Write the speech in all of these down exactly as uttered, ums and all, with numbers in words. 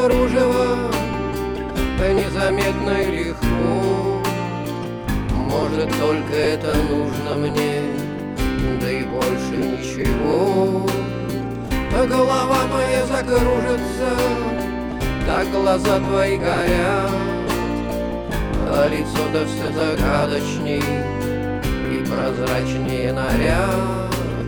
кружево, незаметно и легко. Может, только это нужно мне, да и больше ничего. А голова моя закружится, так глаза твои горят, а лицо-то все загадочней и прозрачнее наряд.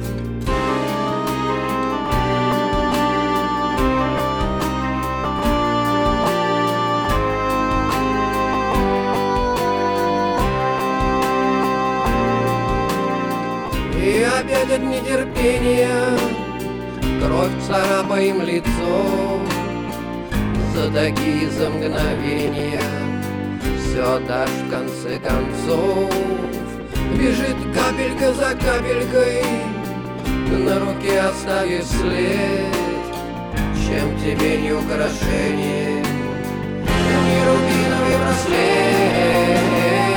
И опять от нетерпения кровь царапаем лицо. За такие за мгновения все отдашь в конце концов. Бежит капелька за капелькой, на руке оставив след. Чем тебе не украшение, не рубиновый браслет.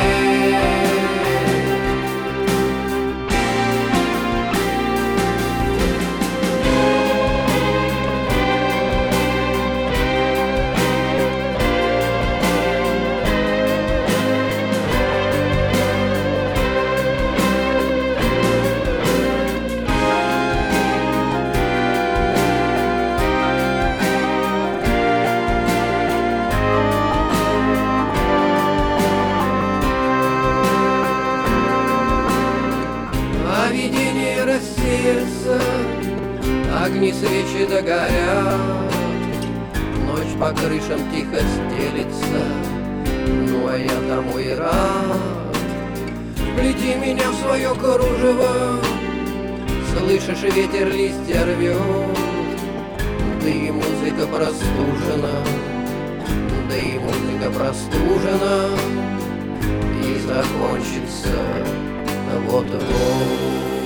Видение рассеется, огни свечи догорят, ночь по крышам тихо стелится, ну а я тому и рад. Плети меня в свое кружево, слышишь, ветер листья рвет, да и музыка простужена, да и музыка простужена, и закончится вот-вот.